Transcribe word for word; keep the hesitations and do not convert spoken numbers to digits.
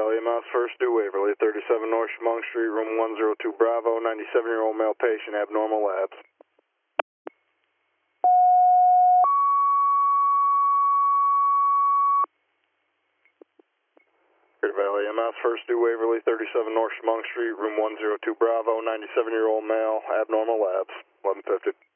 Valley, M S first due Waverly, thirty-seven North Chemung Street, room one oh two Bravo, ninety-seven-year-old male patient, abnormal labs. Clear Valley, M S first due Waverly, thirty-seven North Chemung Street, room one oh two Bravo, ninety-seven-year-old male, abnormal labs, eleven fifty.